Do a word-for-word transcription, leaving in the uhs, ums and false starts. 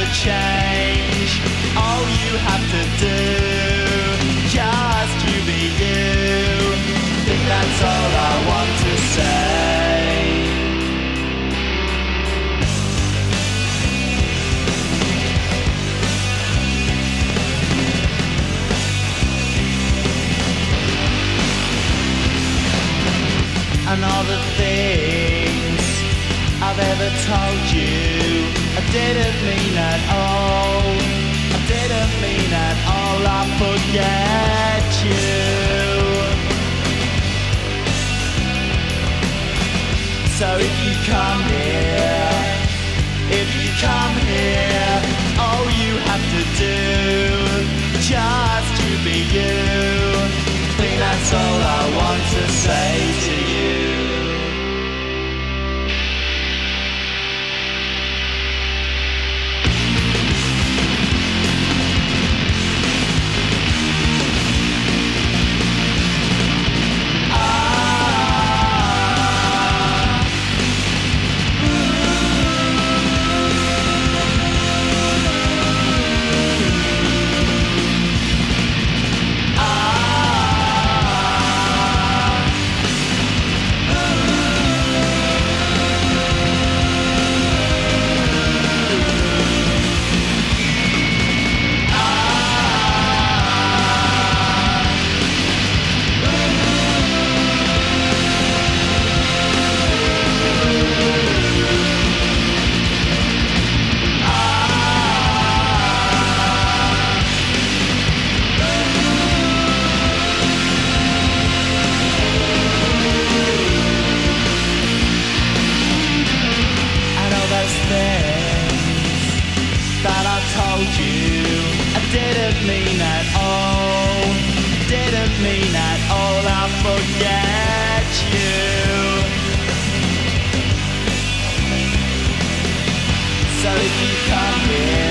change. All you have to do, just to be you. Think that's all I want to say. And all the things I've ever told you, I didn't mean at all. I didn't mean at all. I forget you. So if you come here, if you come here, all you have to do, just to be you. I think that's all I want to say to you. Told you I didn't mean at all. Didn't mean at all. I forget you. So if you come here,